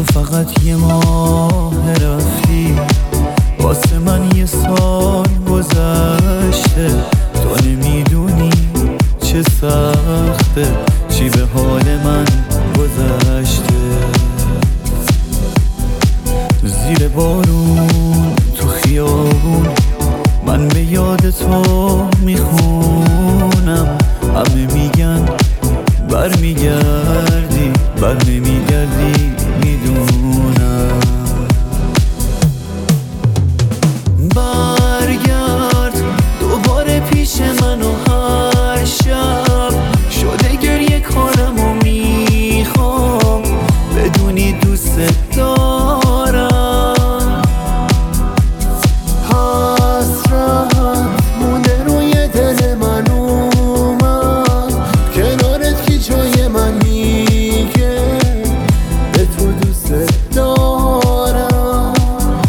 تو فقط یه ماه رفتی، واسه من یه سال گذشته. تو نمیدونی چه سخته، چی به حال من گذشته. زیر بارون تو خیابون من به یاد تو میخونم. همه میگن بر میگردی، بر نمیگردی، میدونم. برگرد دوباره پیش من و هر شب شده گریه کنم و میخوام بدونی دوست دارم. حسرت مونده روی دل من اومد، کنارت کی جای من میگه به تو دوست دارم.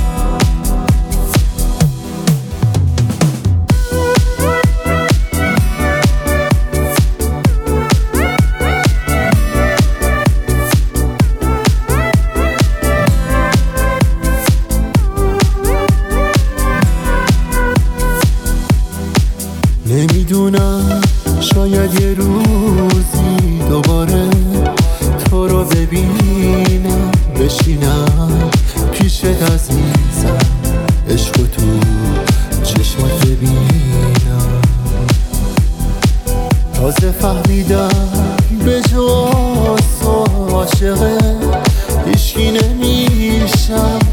نمیدونم، شاید یه روزی دوباره تو رو ببینم، بشینم پیشت عزیزم، عشق تو چشمات ببینم. تازه فهمیدم به جز تو عاشق هیچکی نمیشم.